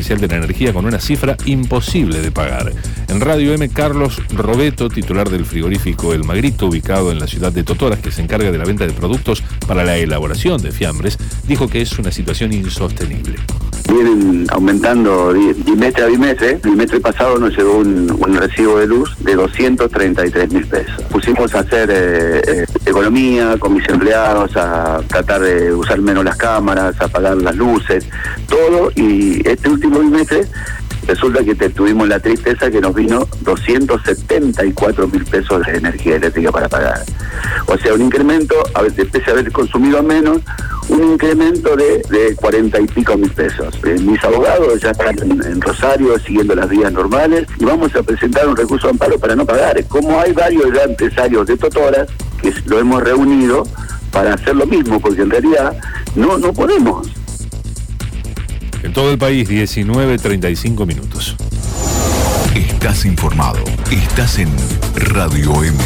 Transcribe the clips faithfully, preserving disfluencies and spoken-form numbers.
potencial de la energía con una cifra imposible de pagar. En Radio M, Carlos Robeto, titular del frigorífico El Magrito, ubicado en la ciudad de Totoras, que se encarga de la venta de productos para la elaboración de fiambres, dijo que es una situación insostenible. Vienen aumentando bimestre a bimestre. El bimestre pasado nos llegó un, un recibo de luz de doscientos treinta y tres mil pesos. Pusimos a hacer eh, eh, economía con mis empleados, a tratar de usar menos las cámaras, a apagar las luces, todo, y este último bimestre resulta que te, tuvimos la tristeza que nos vino doscientos setenta y cuatro mil pesos de energía eléctrica para pagar. O sea, un incremento, a veces, pese a haber consumido menos, un incremento de, de cuarenta y pico mil pesos. Eh, mis abogados ya están en, en Rosario siguiendo las vías normales y vamos a presentar un recurso de amparo para no pagar. Como hay varios ya empresarios de Totoras que lo hemos reunido para hacer lo mismo, porque en realidad no, no podemos. En todo el país, diecinueve treinta y cinco minutos. Estás informado. Estás en Radio M.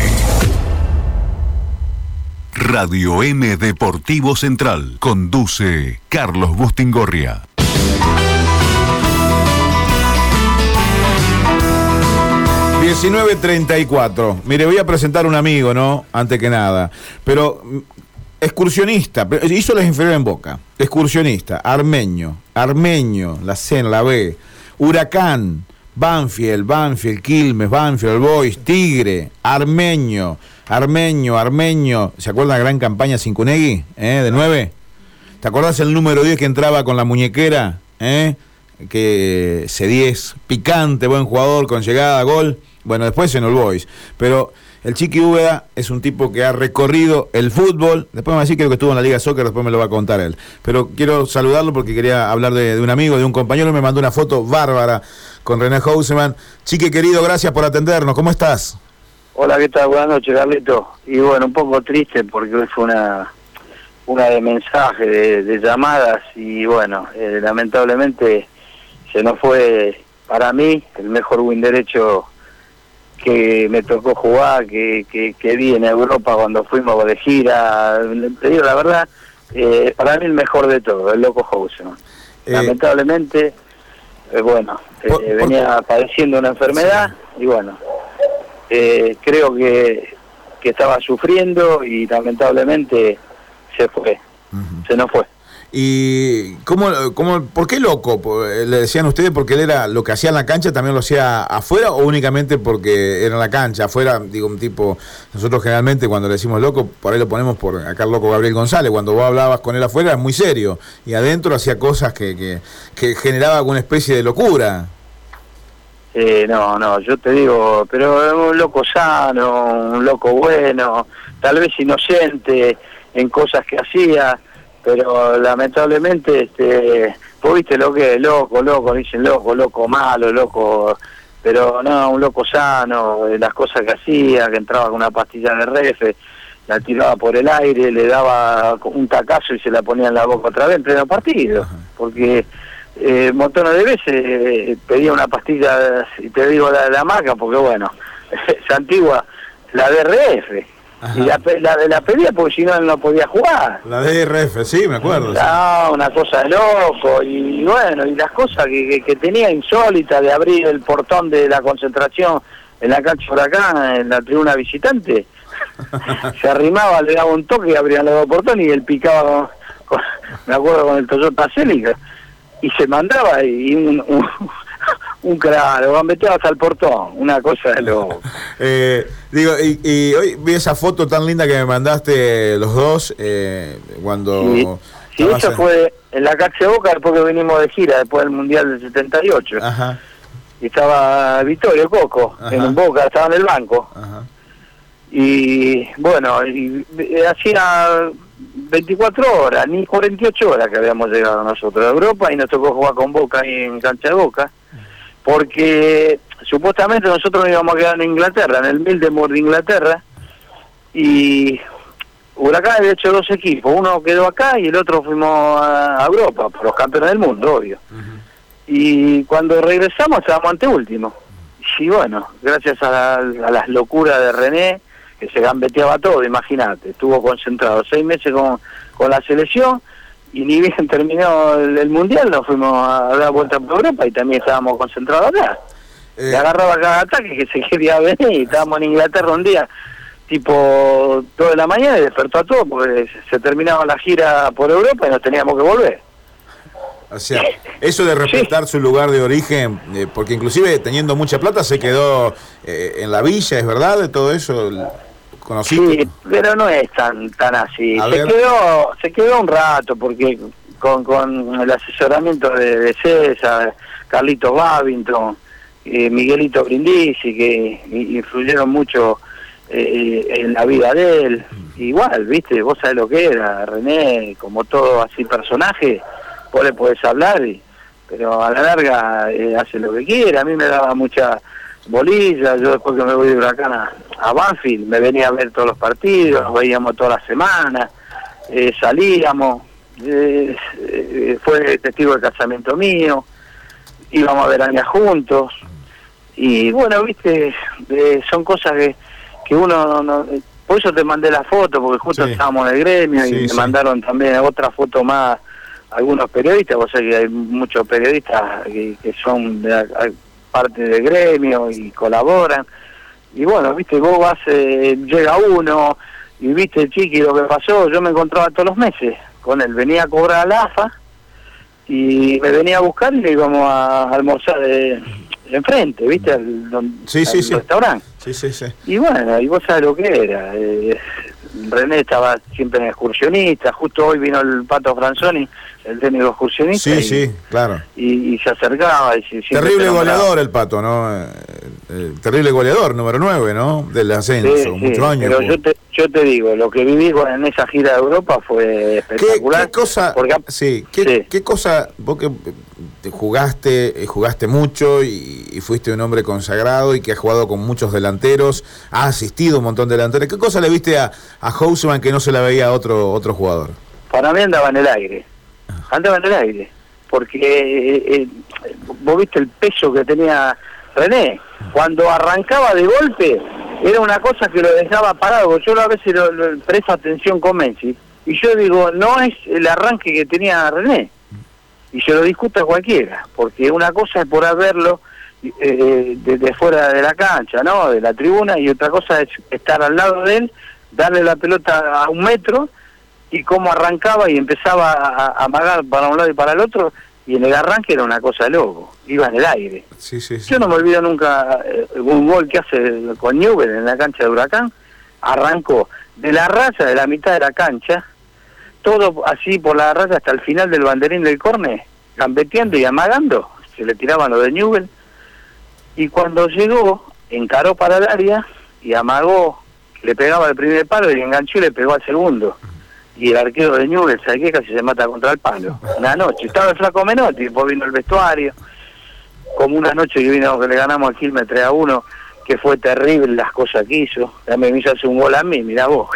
Radio M Deportivo Central. Conduce Carlos Bustingorria. diecinueve treinta y cuatro. Mire, voy a presentar un amigo, ¿no? Antes que nada. Pero excursionista, hizo las inferiores en Boca. Excursionista, armeño, armeño, la C en la B, Huracán, Banfield, Banfield, Quilmes, Banfield, Boys, Tigre, armeño, armeño, armeño. ¿Se acuerdan la gran campaña Cincunegui? ¿Eh? ¿De nueve? ¿Te acordás el número diez que entraba con la muñequera? ¿Eh? Que C diez, picante, buen jugador, con llegada, gol. Bueno, después en el Boys. Pero el Chiqui Úbeda es un tipo que ha recorrido el fútbol. Después me va a decir que estuvo en la Liga Soccer, después me lo va a contar él. Pero quiero saludarlo porque quería hablar de, de un amigo, de un compañero. Me mandó una foto bárbara con René Houseman. Chiqui querido, gracias por atendernos. ¿Cómo estás? Hola, ¿qué tal? Buenas noches, Carlito. Y bueno, un poco triste porque hoy fue una una de mensajes, de, de llamadas, y bueno, eh, lamentablemente se nos fue, para mí, el mejor win derecho que me tocó jugar, que, que, que vi en Europa cuando fuimos de gira. Te digo la verdad, eh, para mí el mejor de todo, el loco Houseman. Eh, lamentablemente, eh, bueno, eh, por, por... venía padeciendo una enfermedad, sí. Y bueno, eh, creo que, que estaba sufriendo y lamentablemente se fue, uh-huh. se nos fue. ¿Y cómo, cómo, por qué loco? ¿Le decían ustedes porque él era lo que hacía en la cancha, también lo hacía afuera, o únicamente porque era en la cancha? Afuera, digo, un tipo, nosotros generalmente cuando le decimos loco, por ahí lo ponemos por acá el loco Gabriel González. Cuando vos hablabas con él afuera es muy serio, y adentro hacía cosas que, que, que generaba alguna especie de locura. Eh, no, no, yo te digo, pero un loco sano, un loco bueno, tal vez inocente en cosas que hacía, pero lamentablemente, este, vos viste lo que es, loco, loco, dicen loco, loco malo, loco, pero no, un loco sano, las cosas que hacía, que entraba con una pastilla de refe, la tiraba por el aire, le daba un tacazo y se la ponía en la boca otra vez en pleno partido, porque eh, montones de veces eh, pedía una pastilla, y te digo la de la marca, porque bueno, es antigua, la D R F. Ajá. Y la, la, la pedía porque si no, no podía jugar. La D R F, sí, me acuerdo. No, sí. Una cosa de loco. Y bueno, y las cosas que, que, que tenía insólitas de abrir el portón de la concentración en la cancha Huracán, en la tribuna visitante. Se arrimaba, le daba un toque y abrían los dos portones y él picaba, con, con, me acuerdo, con el Toyota Celica. Y se mandaba y un... un un crack, lo gambeteaba hasta el portón, una cosa de loco. eh, digo, y, y hoy vi esa foto tan linda que me mandaste los dos, eh, cuando... Sí, sí, eso en... fue en la cancha Boca después que venimos de gira, después del Mundial del setenta y ocho. Ajá. Y estaba Vittorio Coco, Ajá. en Boca, estaba en el banco. Ajá. Y bueno, y, y hacía veinticuatro horas, ni cuarenta y ocho horas que habíamos llegado nosotros a Europa, y nos tocó jugar con Boca ahí en cancha de Boca. Porque supuestamente nosotros nos íbamos a quedar en Inglaterra, en el Mildenburg de Inglaterra, y Huracán había hecho dos equipos, uno quedó acá y el otro fuimos a Europa, por los campeones del mundo, obvio. Uh-huh. Y cuando regresamos estábamos anteúltimo. Y bueno, gracias a, la, a las locuras de René, que se gambeteaba todo, imagínate, estuvo concentrado seis meses con, con la selección, y ni bien terminó el, el Mundial, nos fuimos a dar vuelta por Europa y también estábamos concentrados acá. Eh. Le agarraba cada ataque que se quería venir, y estábamos en Inglaterra un día, tipo dos de la mañana, y despertó a todos porque se terminaba la gira por Europa y nos teníamos que volver. O sea, eso de respetar sí. su lugar de origen, eh, porque inclusive teniendo mucha plata se quedó eh, en la villa, ¿es verdad? De todo eso, ¿conociste? Sí, pero no es tan tan así. A se ver. quedó se quedó un rato porque con, con el asesoramiento de, de César, Carlitos Babington, eh, Miguelito Brindisi, que influyeron mucho eh, en la vida de él. Igual, viste, vos sabés lo que era, René, como todo así personaje, vos le podés hablar, y, pero a la larga eh, hace lo que quiere. A mí me daba mucha bolilla. Yo después que me voy de Huracán a, a Banfield, me venía a ver todos los partidos, nos veíamos todas las semanas, eh, salíamos, eh, eh, fue testigo del casamiento mío, íbamos a veranear juntos, y bueno, viste, eh, son cosas que, que uno no, no, por eso te mandé la foto, porque justo sí. estábamos en el gremio, sí, y me sí. mandaron también otra foto más algunos periodistas. Vos sabés que hay muchos periodistas que, que son de, parte del gremio y colaboran, y bueno, viste, vos vas, eh, llega uno, y viste, Chiqui, lo que pasó, yo me encontraba todos los meses con él, venía a cobrar a la A F A, y me venía a buscar y le íbamos a almorzar de, de enfrente, viste, al, don, sí, al sí, sí. restaurante. Sí, sí, sí. Y bueno, y vos sabés lo que era, eh, René estaba siempre en excursionista, justo hoy vino el Pato Franzoni, el técnico excursionista. Sí, y, sí, claro. Y, y se acercaba. Y terrible goleador el Pato, ¿no? Eh, eh, terrible goleador, número nueve, ¿no? Del ascenso, sí, muchos sí, años. Pero yo te, yo te digo, lo que viví en esa gira de Europa fue espectacular. ¿Qué, qué cosa, porque, sí, ¿qué, sí. ¿qué cosa, vos que te jugaste, jugaste mucho y, y fuiste un hombre consagrado y que has jugado con muchos delanteros, has asistido a un montón de delanteros, ¿qué cosa le viste a, a Houseman que no se la veía a otro, otro jugador? Para mí andaba en el aire. Andaba en el aire, porque eh, eh, vos viste el peso que tenía René, cuando arrancaba de golpe, era una cosa que lo dejaba parado. Yo a veces lo, lo presto atención con Messi, y yo digo, no es el arranque que tenía René, y se lo discuto a cualquiera, porque una cosa es por haberlo eh, desde fuera de la cancha, ¿no?, de la tribuna, y otra cosa es estar al lado de él, darle la pelota a un metro, y cómo arrancaba y empezaba a, a amagar para un lado y para el otro, y en el arranque era una cosa de loco, iba en el aire. Sí, sí, sí. Yo no me olvido nunca eh, un gol que hace con Newell en la cancha de Huracán, arrancó de la raya, de la mitad de la cancha, todo así por la raya hasta el final del banderín del córner, gambeteando y amagando, se le tiraban los de Newell, y cuando llegó, encaró para el área, y amagó, le pegaba el primer palo y enganchó y le pegó al segundo. Y el arquero de Newell, ¿sabes qué? Casi se mata contra el palo. Una noche. Estaba el flaco Menotti, después vino el vestuario. Como una noche que vino, que le ganamos al Quilmes tres a uno, que fue terrible las cosas que hizo. También me hizo hacer un gol a mí, mirá vos.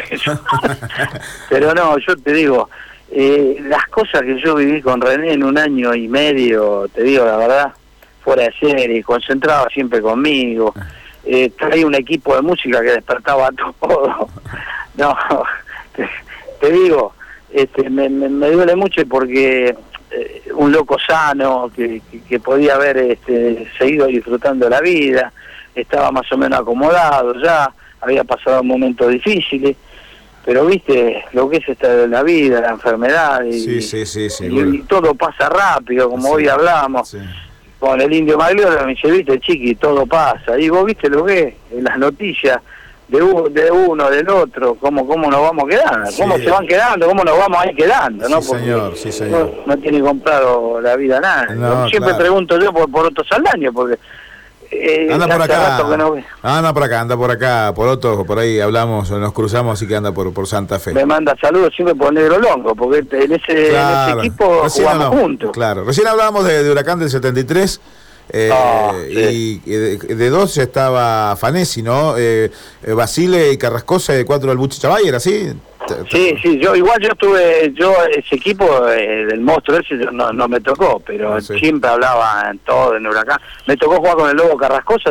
Pero no, yo te digo, eh, las cosas que yo viví con René en un año y medio, te digo la verdad, fuera de serie, concentrado siempre conmigo. Eh, traía un equipo de música que despertaba todo. No, te, te digo, este, me, me, me duele mucho porque eh, un loco sano que, que, que podía haber este, seguido disfrutando la vida, estaba más o menos acomodado ya, había pasado momentos difíciles, pero viste lo que es esta de la vida, la enfermedad, y, sí, sí, sí, sí, y, bueno. y todo pasa rápido, como sí, hoy hablamos. Sí. Con el Indio Magliola me dice, viste, Chiqui, todo pasa. Y vos viste lo que es, en las noticias de, u, de uno, del otro, cómo, cómo nos vamos quedando, sí, cómo se van quedando, cómo nos vamos a ir quedando, ¿no? Sí, porque señor, sí, señor. No, no tiene comprado la vida nada. No, siempre claro. pregunto yo por, por Otto Saldaño, porque... Eh, anda por acá, no... anda por acá, anda por acá, por Otto, por ahí hablamos, nos cruzamos, así que anda por, por Santa Fe. Me manda saludos siempre por Negro Longo, porque en ese, claro. en ese equipo recién jugamos no, juntos. Claro, recién hablábamos de, de Huracán del setenta y tres. Eh, oh, sí. Y de, de dos estaba Fanesi, ¿no? Eh, Basile y Carrascosa, y de cuatro el Buche Chavay, ¿era así? Sí, sí, yo igual yo tuve, yo ese equipo eh, del monstruo ese no, no me tocó, pero sí, siempre hablaba en todo, en Huracán. Me tocó jugar con el Lobo Carrascosa, sí.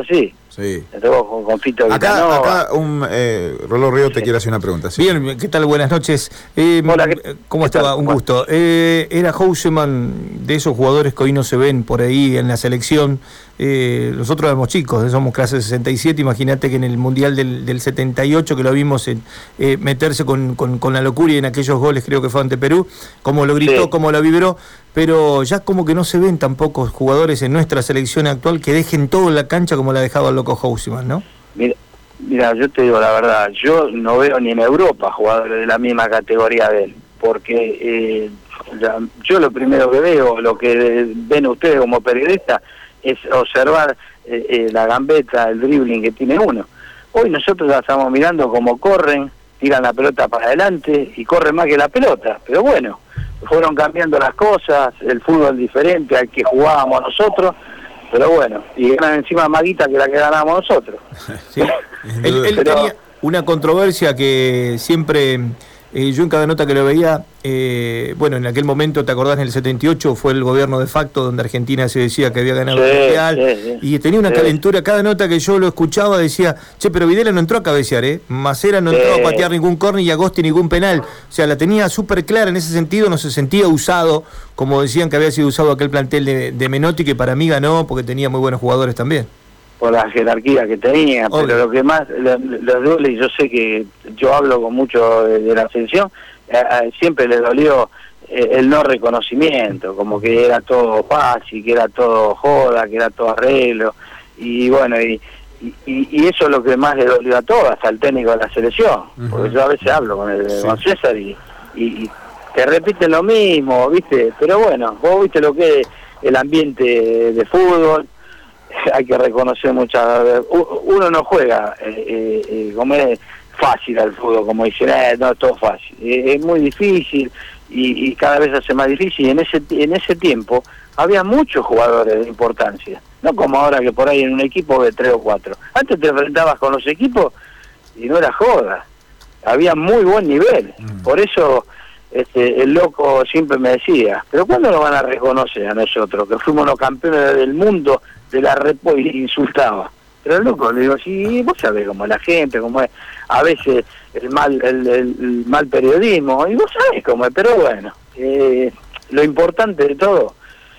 Sí. Me tocó con, con Fito Acá, Vilanova. acá un eh, Rolo Río te quiere hacer una pregunta. ¿Sí? Bien, ¿qué tal? Buenas noches. Eh, Hola, ¿qué, ¿Cómo qué estaba? tal? Un gusto. Eh, era Houseman, de esos jugadores que hoy no se ven por ahí en la selección. Eh, nosotros éramos chicos, somos clase sesenta y siete. Imagínate que en el Mundial del, del setenta y ocho, que lo vimos en, eh, meterse con, con, con la locura y en aquellos goles, creo que fue ante Perú, como lo gritó, sí. como lo vibró. Pero ya como que no se ven tampoco jugadores en nuestra selección actual que dejen todo en la cancha como la dejaba el loco Houseman, ¿no? Mira, mira, yo te digo la verdad, yo no veo ni en Europa jugadores de la misma categoría de él, porque eh, la, yo lo primero que veo, lo que ven ustedes como periodistas, es observar eh, eh, la gambeta, el dribbling que tiene uno. Hoy nosotros ya estamos mirando cómo corren, tiran la pelota para adelante y corren más que la pelota, pero bueno, fueron cambiando las cosas, el fútbol diferente al que jugábamos nosotros, pero bueno, y ganan encima más guita que la que ganábamos nosotros. Sí. Él, él Pero, tenía una controversia que siempre, eh, yo en cada nota que lo veía, eh, bueno, en aquel momento, ¿te acordás? En el setenta y ocho fue el gobierno de facto donde Argentina se decía que había ganado sí, el Mundial, sí, sí, y tenía una sí. calentura, cada nota que yo lo escuchaba decía, che, pero Videla no entró a cabecear, ¿eh? Macera no entró sí. a patear ningún córner y Agosti ningún penal, o sea, la tenía súper clara en ese sentido, no se sentía usado, como decían que había sido usado aquel plantel de, de Menotti, que para mí ganó porque tenía muy buenos jugadores también. Por la jerarquía que tenía, Obvio. pero lo que más les duele, y yo sé que yo hablo con mucho de, de la selección, eh, eh, siempre les dolió eh, el no reconocimiento, como que era todo fácil, que era todo joda, que era todo arreglo, y bueno, y, y, y eso es lo que más le dolió a todos, hasta el técnico de la selección, uh-huh. Porque yo a veces hablo con el sí. con César y, y, y te repiten lo mismo, ¿viste? Pero bueno, vos viste lo que es el ambiente de fútbol. Hay que reconocer muchas veces, uno no juega eh, eh, como es fácil al fútbol, como dicen, eh, no es todo fácil, eh, es muy difícil y, y cada vez se hace más difícil, y en ese en ese tiempo había muchos jugadores de importancia, no como ahora que por ahí en un equipo de tres o cuatro. Antes te enfrentabas con los equipos y no era joda, había muy buen nivel, mm. Por eso este, el loco siempre me decía, pero ¿cuándo nos van a reconocer a nosotros, que fuimos los campeones del mundo de la repo, y insultaba? Pero el loco, le digo, sí, vos sabés cómo es la gente, cómo es a veces el mal el, el, el mal periodismo, y vos sabés cómo es, pero bueno, eh, lo importante de todo,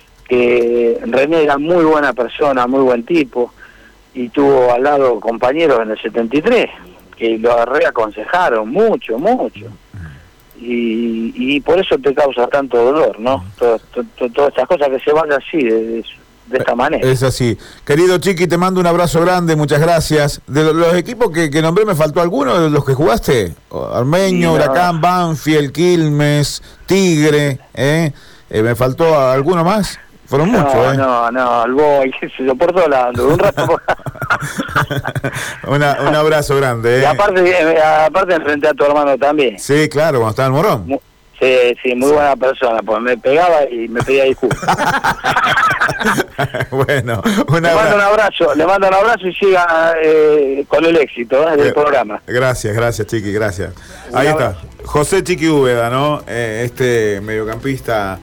que René era muy buena persona, muy buen tipo, y tuvo al lado compañeros en el setenta y tres, que lo reaconsejaron mucho, mucho. Y, y por eso te causa tanto dolor, ¿no? Todas, to, to, todas estas cosas que se van así, de, de, de esta manera. Es así. Querido Chiqui, te mando un abrazo grande, muchas gracias. De los, los equipos que, que nombré, ¿me faltó alguno de los que jugaste? Armenio, sí, Huracán, no. Banfield, Quilmes, Tigre, ¿eh? ¿eh? ¿Me faltó alguno más? Fueron no, muchos, ¿eh? No, no, el Boy, qué sé yo, por todos lados, un rato por... Una, un abrazo grande, ¿eh? Y aparte, aparte enfrenté a tu hermano también. Sí, claro, cuando estaba en Morón. Mu sí, sí, muy buena persona, pues me pegaba y me pedía disculpas. Bueno, un le mando un abrazo, le mando un abrazo y siga eh, con el éxito ¿eh? del eh, programa. Gracias, gracias, Chiqui, gracias. Ahí está, José Chiqui Úbeda, ¿no? Eh, este mediocampista